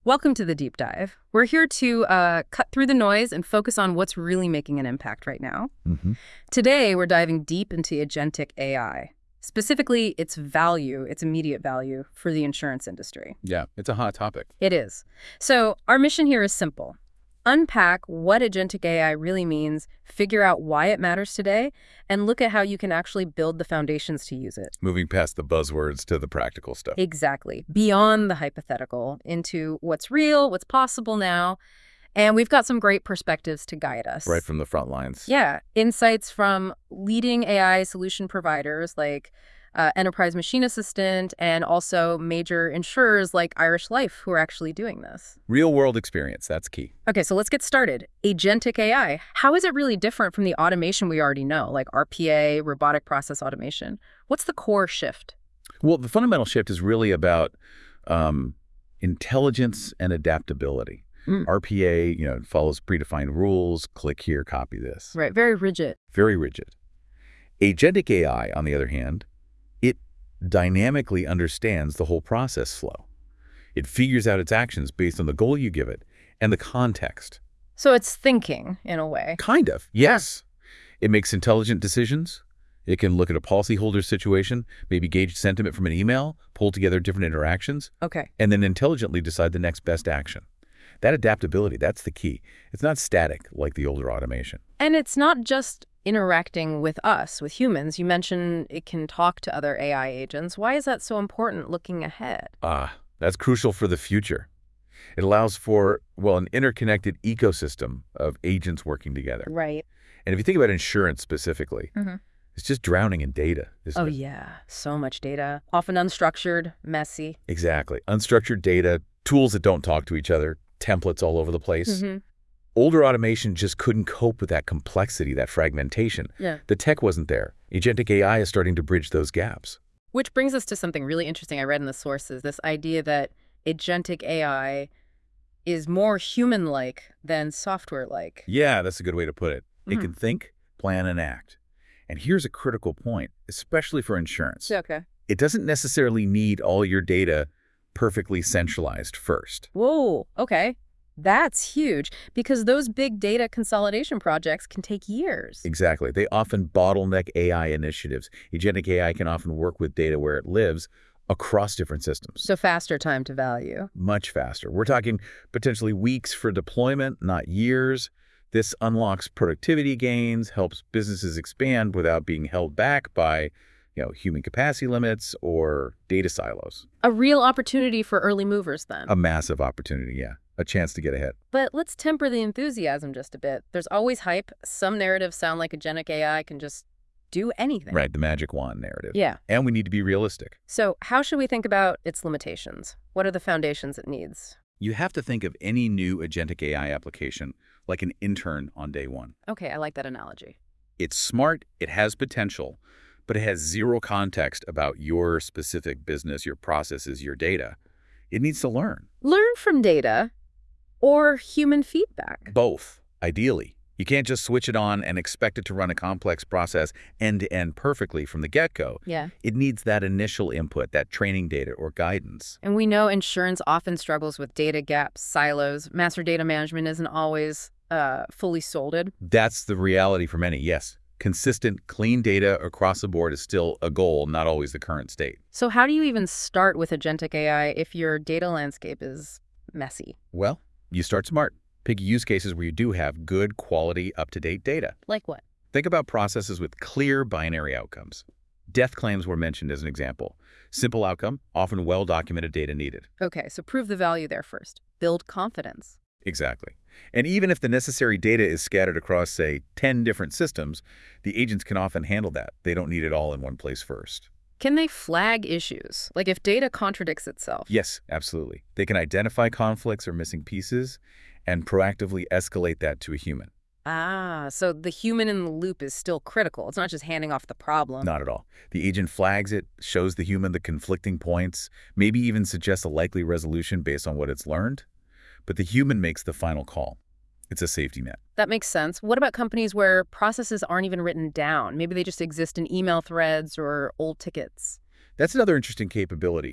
Welcome to the Deep Dive. We're here to cut through the noise and focus on what's really making an impact right now. Today, we're diving deep into agentic AI, specifically its value, its immediate value for the insurance industry. Yeah, it's a hot topic. It is. So our mission here is simple. Unpack what agentic AI really means, figure out why it matters today, and look at how you can actually build the foundations to use it. Moving past the buzzwords to the practical stuff. Exactly. Beyond the hypothetical into what's real, what's possible now. And we've got some great perspectives to guide us. Right from the front lines. Yeah. Insights from leading AI solution providers like Enterprise Machine Assistant and also major insurers like Irish Life who are actually doing this. Real world experience, that's key. Okay, so let's get started. Agentic AI. How is it really different from the automation we already know, like RPA, robotic process automation? What's the core shift? Well, the fundamental shift is really about intelligence and adaptability. RPA, follows predefined rules, click here, copy this. Right, very rigid. Very rigid. Agentic AI, on the other hand, it dynamically understands the whole process flow. It figures out its actions based on the goal you give it and the context. So it's thinking, in a way. Kind of, yes. It makes intelligent decisions. It can look at a policyholder situation, maybe gauge sentiment from an email, pull together different interactions, Okay. and then intelligently decide the next best action. That adaptability, that's the key. It's not static like the older automation. And it's not just interacting with us, with humans. You mentioned it can talk to other AI agents. Why is that so important looking ahead? That's crucial for the future. It allows for, an interconnected ecosystem of agents working together. Right. And if you think about insurance specifically, it's just drowning in data, isn't Oh, it? yeah. So much data. Often unstructured, messy. Exactly. Unstructured data, tools that don't talk to each other, templates all over the place. Older automation just couldn't cope with that complexity, that fragmentation. Yeah. The tech wasn't there. Agentic AI is starting to bridge those gaps. Which brings us to something really interesting I read in the sources, this idea that agentic AI is more human-like than software-like. Yeah, that's a good way to put it. It can think, plan, and act. And here's a critical point, especially for insurance. Okay. It doesn't necessarily need all your data perfectly centralized first. Whoa, okay. That's huge because those big data consolidation projects can take years. Exactly. They often bottleneck AI initiatives. Agentic AI can often work with data where it lives across different systems. So faster time to value. Much faster. We're talking potentially weeks for deployment, not years. This unlocks productivity gains, helps businesses expand without being held back by human capacity limits or data silos. A real opportunity for early movers then. A massive opportunity, yeah. A chance to get ahead. But let's temper the enthusiasm just a bit. There's always hype. Some narratives sound like agentic AI can just do anything. Right, the magic wand narrative. Yeah. And we need to be realistic. So how should we think about its limitations? What are the foundations it needs? You have to think of any new agentic AI application like an intern on day one. Okay, I like that analogy. It's smart, it has potential, but it has zero context about your specific business, your processes, your data. It needs to learn. Learn from data or human feedback. Both, ideally. You can't just switch it on and expect it to run a complex process end-to-end perfectly from the get-go. Yeah. It needs that initial input, that training data or guidance. And we know insurance often struggles with data gaps, silos. Master data management isn't always fully sorted. That's the reality for many, yes. Consistent, clean data across the board is still a goal, not always the current state. So how do you even start with agentic AI if your data landscape is messy? Well, you start smart. Pick use cases where you do have good, quality, up-to-date data. Like what? Think about processes with clear binary outcomes. Death claims were mentioned as an example. Simple outcome, often well-documented data needed. Okay, so prove the value there first. Build confidence. Exactly. And even if the necessary data is scattered across, say, 10 different systems, the agents can often handle that. They don't need it all in one place first. Can they flag issues? Like if data contradicts itself? Yes, absolutely. They can identify conflicts or missing pieces and proactively escalate that to a human. Ah, so the human in the loop is still critical. It's not just handing off the problem. Not at all. The agent flags it, shows the human the conflicting points, maybe even suggests a likely resolution based on what it's learned. But the human makes the final call. It's a safety net. That makes sense. What about companies where processes aren't even written down? Maybe they just exist in email threads or old tickets. That's another interesting capability.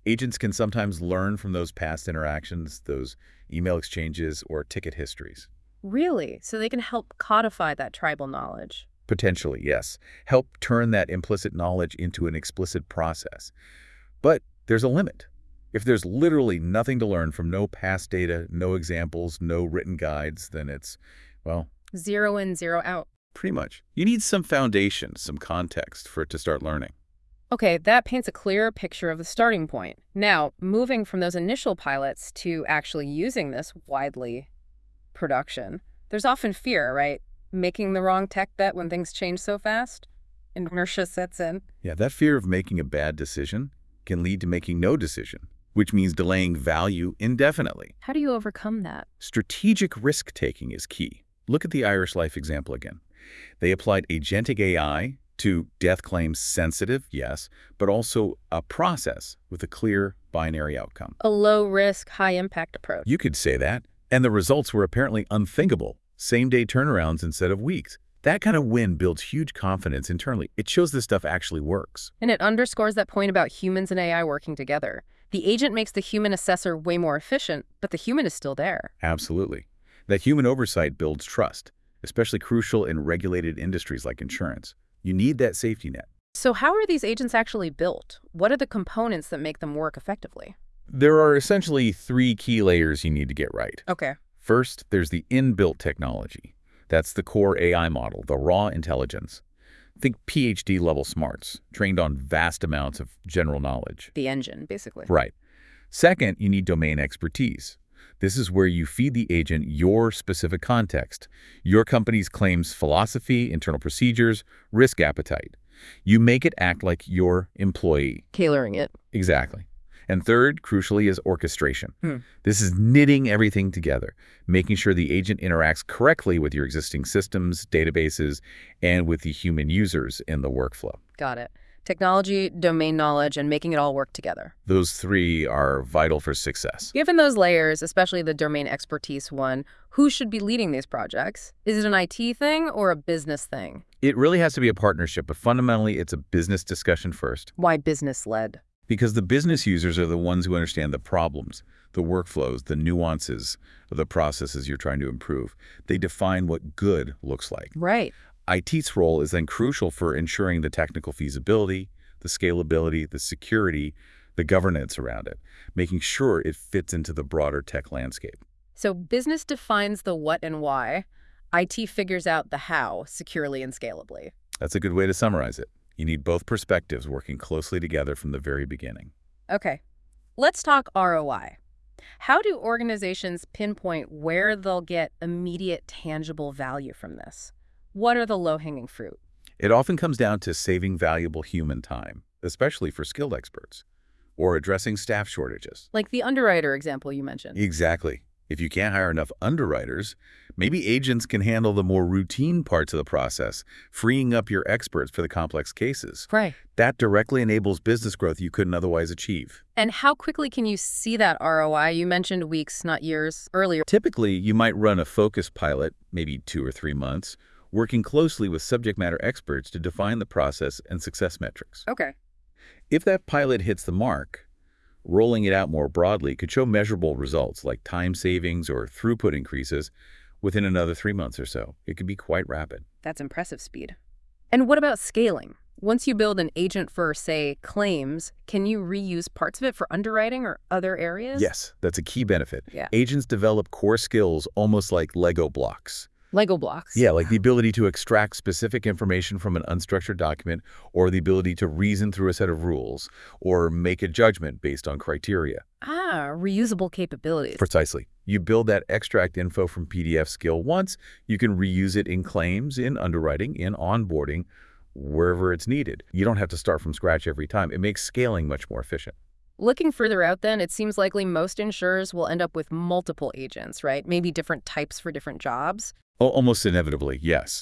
Agents can sometimes learn from those past interactions, those email exchanges, or ticket histories. Really? So they can help codify that tribal knowledge. Potentially, yes. Help turn that implicit knowledge into an explicit process. But there's a limit. If there's literally nothing to learn from no past data, no examples, no written guides, then it's, well, 0 in, 0 out. pretty much. You need some foundation, some context for it to start learning. Okay, that paints a clearer picture of the starting point. Now, moving from those initial pilots to actually using this widely production, there's often fear, right? Making the wrong tech bet when things change so fast. Inertia sets in. Yeah, that fear of making a bad decision can lead to making no decision, which means delaying value indefinitely. How do you overcome that? Strategic risk-taking is key. Look at the Irish Life example again. They applied agentic AI to death claims sensitive, yes, but also a process with a clear binary outcome. A low-risk, high-impact approach. You could say that. And the results were apparently unthinkable. Same-day turnarounds instead of weeks. That kind of win builds huge confidence internally. It shows this stuff actually works. And it underscores that point about humans and AI working together. The agent makes the human assessor way more efficient, but the human is still there. Absolutely. That human oversight builds trust, especially crucial in regulated industries like insurance. You need that safety net. So how are these agents actually built? What are the components that make them work effectively? There are essentially 3 key layers you need to get right. Okay. First, there's the inbuilt technology. That's the core AI model, the raw intelligence. Think PhD-level smarts, trained on vast amounts of general knowledge. The engine, basically. Right. Second, you need domain expertise. This is where you feed the agent your specific context, your company's claims philosophy, internal procedures, risk appetite. You make it act like your employee. Tailoring it. Exactly. And third, crucially, is orchestration. This is knitting everything together, making sure the agent interacts correctly with your existing systems, databases, and with the human users in the workflow. Got it. Technology, domain knowledge, and making it all work together. Those 3 are vital for success. Given those layers, especially the domain expertise one, who should be leading these projects? Is it an IT thing or a business thing? It really has to be a partnership, but fundamentally, it's a business discussion first. Why business-led? Because the business users are the ones who understand the problems, the workflows, the nuances of the processes you're trying to improve. They define what good looks like. Right. IT's role is then crucial for ensuring the technical feasibility, the scalability, the security, the governance around it, making sure it fits into the broader tech landscape. So business defines the what and why. IT figures out the how securely and scalably. That's a good way to summarize it. You need both perspectives working closely together from the very beginning. Okay, let's talk ROI. How do organizations pinpoint where they'll get immediate, tangible value from this? What are the low-hanging fruit? It often comes down to saving valuable human time, especially for skilled experts, or addressing staff shortages. Like the underwriter example you mentioned. Exactly. If you can't hire enough underwriters, maybe agents can handle the more routine parts of the process, freeing up your experts for the complex cases. Right. That directly enables business growth you couldn't otherwise achieve. And how quickly can you see that ROI? You mentioned weeks, not years, earlier. Typically, you might run a focus pilot, maybe 2 or 3 months, working closely with subject matter experts to define the process and success metrics. Okay. If that pilot hits the mark, rolling it out more broadly could show measurable results like time savings or throughput increases within another 3 months or so. It could be quite rapid. That's impressive speed. And what about scaling? Once you build an agent for, say, claims, can you reuse parts of it for underwriting or other areas? Yes, that's a key benefit. Yeah. Agents develop core skills almost like Lego blocks. Lego blocks. Yeah, like the ability to extract specific information from an unstructured document, or the ability to reason through a set of rules, or make a judgment based on criteria. Ah, reusable capabilities. Precisely. You build that extract info from PDF skill once, you can reuse it in claims, in underwriting, in onboarding, wherever it's needed. You don't have to start from scratch every time. It makes scaling much more efficient. Looking further out then, it seems likely most insurers will end up with multiple agents, right? Maybe different types for different jobs. Almost inevitably, yes.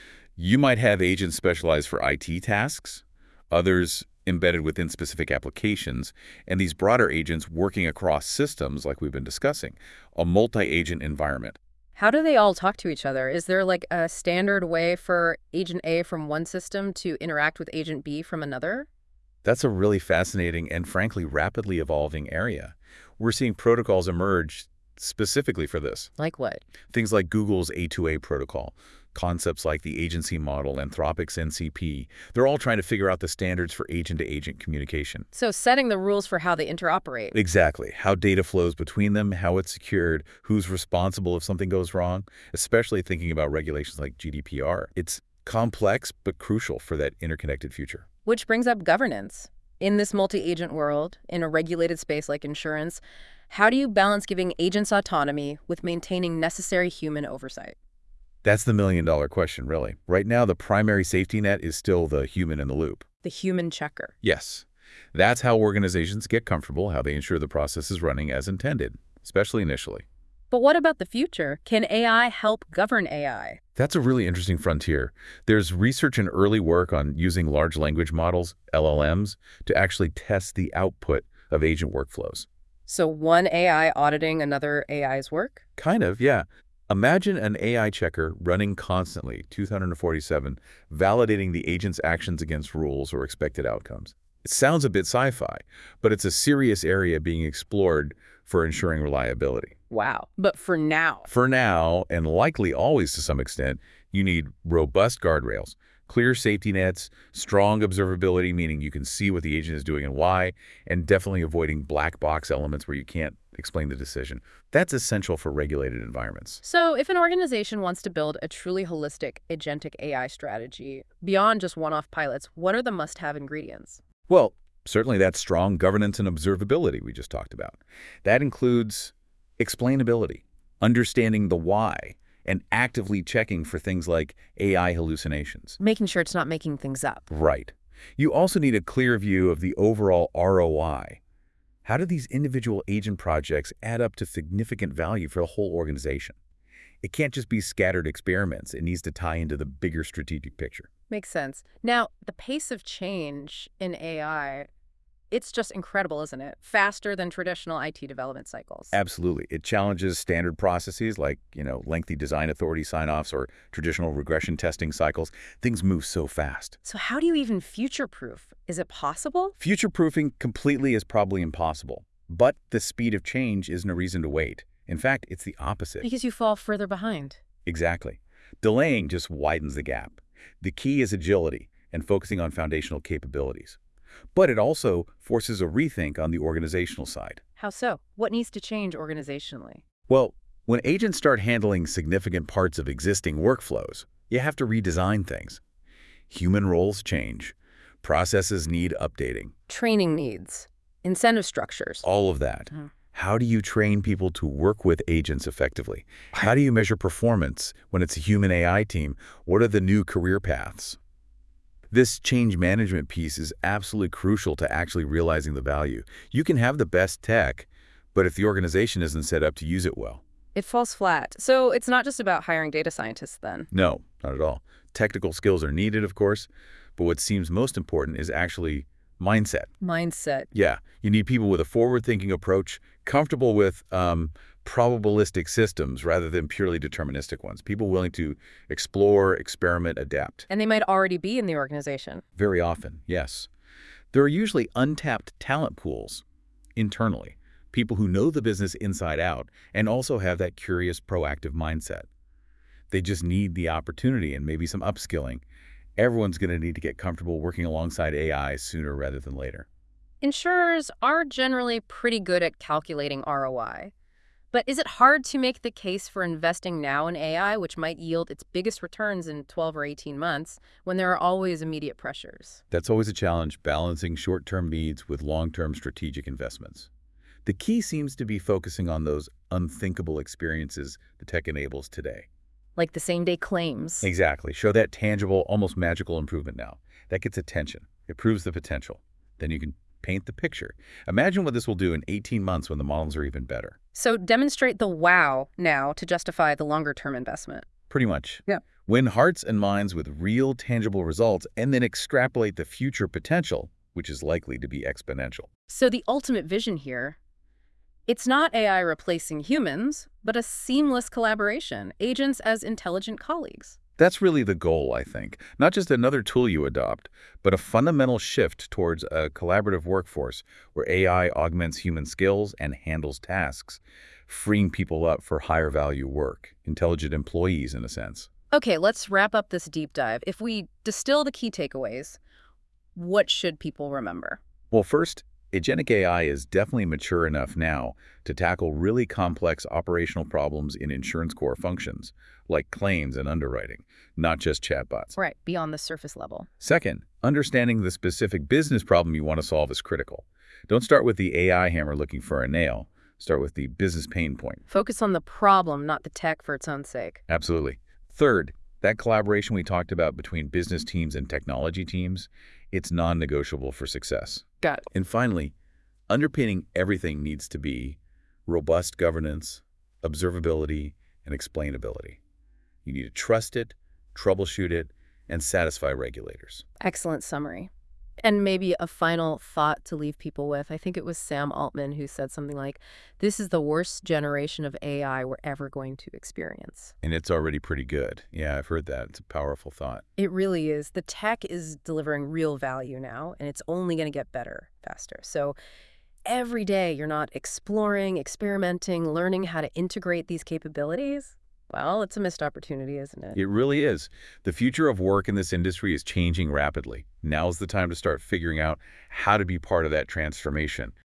You might have agents specialized for IT tasks, others embedded within specific applications, and these broader agents working across systems like we've been discussing, a multi-agent environment. How do they all talk to each other? Is there like a standard way for Agent A from one system to interact with Agent B from another? That's a really fascinating and frankly rapidly evolving area. We're seeing protocols emerge specifically for this. Like what? Things like Google's A2A protocol, concepts like the agency model, Anthropic's NCP, they're all trying to figure out the standards for agent-to-agent communication. So setting the rules for how they interoperate. Exactly. How data flows between them, how it's secured, who's responsible if something goes wrong, especially thinking about regulations like GDPR. It's complex but crucial for that interconnected future. Which brings up governance. In this multi-agent world, in a regulated space like insurance, how do you balance giving agents autonomy with maintaining necessary human oversight? That's the million-dollar question, really. Right now, the primary safety net is still the human in the loop. The human checker. Yes. That's how organizations get comfortable, how they ensure the process is running as intended, especially initially. But what about the future? Can AI help govern AI? That's a really interesting frontier. There's research and early work on using large language models, LLMs, to actually test the output of agent workflows. So one AI auditing another AI's work? Kind of, yeah. Imagine an AI checker running constantly, 247, validating the agent's actions against rules or expected outcomes. It sounds a bit sci-fi, but it's a serious area being explored for ensuring reliability. Wow. But for now. For now, and likely always to some extent, you need robust guardrails, clear safety nets, strong observability, meaning you can see what the agent is doing and why, and definitely avoiding black box elements where you can't explain the decision. That's essential for regulated environments. So if an organization wants to build a truly holistic agentic AI strategy beyond just one-off pilots, what are the must-have ingredients? Well, certainly that strong governance and observability we just talked about. That includes explainability, understanding the why, and actively checking for things like AI hallucinations. Making sure it's not making things up. Right. You also need a clear view of the overall ROI. How do these individual agent projects add up to significant value for the whole organization? It can't just be scattered experiments. It needs to tie into the bigger strategic picture. Makes sense. Now, the pace of change in AI, it's just incredible, isn't it? Faster than traditional IT development cycles. Absolutely. It challenges standard processes like, lengthy design authority sign-offs or traditional regression testing cycles. Things move so fast. So how do you even future-proof? Is it possible? Future-proofing completely is probably impossible, but the speed of change isn't a reason to wait. In fact, it's the opposite. Because you fall further behind. Exactly. Delaying just widens the gap. The key is agility and focusing on foundational capabilities. But it also forces a rethink on the organizational side. How so? What needs to change organizationally? Well, when agents start handling significant parts of existing workflows, you have to redesign things. Human roles change. Processes need updating. Training needs. Incentive structures. All of that. How do you train people to work with agents effectively? How do you measure performance when it's a human AI team? What are the new career paths? This change management piece is absolutely crucial to actually realizing the value. You can have the best tech, but if the organization isn't set up to use it well, it falls flat. So it's not just about hiring data scientists then? No, not at all. Technical skills are needed, of course, but what seems most important is actually mindset. Mindset. Yeah, you need people with a forward-thinking approach, comfortable with probabilistic systems rather than purely deterministic ones. People willing to explore, experiment, adapt. And they might already be in the organization. Very often, yes. There are usually untapped talent pools internally, people who know the business inside out and also have that curious, proactive mindset. They just need the opportunity and maybe some upskilling. Everyone's going to need to get comfortable working alongside AI sooner rather than later. Insurers are generally pretty good at calculating ROI. But is it hard to make the case for investing now in AI, which might yield its biggest returns in 12 or 18 months, when there are always immediate pressures? That's always a challenge, balancing short-term needs with long-term strategic investments. The key seems to be focusing on those unthinkable experiences the tech enables today. Like the same-day claims. Exactly. Show that tangible, almost magical improvement now. That gets attention. It proves the potential. Then you can paint the picture. Imagine what this will do in 18 months when the models are even better. So demonstrate the wow now to justify the longer-term investment. Pretty much. Yeah. Win hearts and minds with real, tangible results, and then extrapolate the future potential, which is likely to be exponential. So the ultimate vision here, it's not AI replacing humans, but a seamless collaboration, agents as intelligent colleagues. That's really the goal, I think. Not just another tool you adopt, but a fundamental shift towards a collaborative workforce where AI augments human skills and handles tasks, freeing people up for higher value work, intelligent employees in a sense. Okay, let's wrap up this deep dive. If we distill the key takeaways, what should people remember? Well, first, agentic AI is definitely mature enough now to tackle really complex operational problems in insurance core functions, like claims and underwriting, not just chatbots. Right, beyond the surface level. Second, understanding the specific business problem you want to solve is critical. Don't start with the AI hammer looking for a nail. Start with the business pain point. Focus on the problem, not the tech for its own sake. Absolutely. Third, that collaboration we talked about between business teams and technology teams, it's non-negotiable for success. Got it. And finally, underpinning everything needs to be robust governance, observability, and explainability. You need to trust it, troubleshoot it, and satisfy regulators. Excellent summary. And maybe a final thought to leave people with. I think it was Sam Altman who said something like, this is the worst generation of AI we're ever going to experience. And it's already pretty good. Yeah, I've heard that. It's a powerful thought. It really is. The tech is delivering real value now, and it's only going to get better faster. So every day you're not exploring, experimenting, learning how to integrate these capabilities, well, it's a missed opportunity, isn't it? It really is. The future of work in this industry is changing rapidly. Now's the time to start figuring out how to be part of that transformation.